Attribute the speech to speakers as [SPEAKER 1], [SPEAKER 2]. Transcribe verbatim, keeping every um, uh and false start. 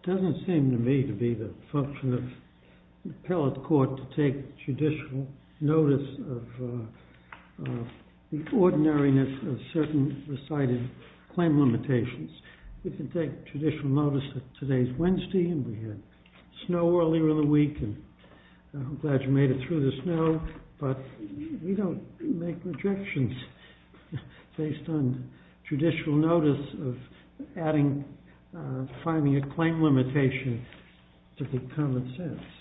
[SPEAKER 1] doesn't seem to me to be the function of the appellate court to take judicial notice of uh, uh, the ordinariness of certain recited claim limitations. We can take judicial notice that today's Wednesday and we had snow earlier in the week, and I'm glad you made it through the snow, but we don't make rejections based on judicial notice of adding, uh, finding a claim limitation to be common sense.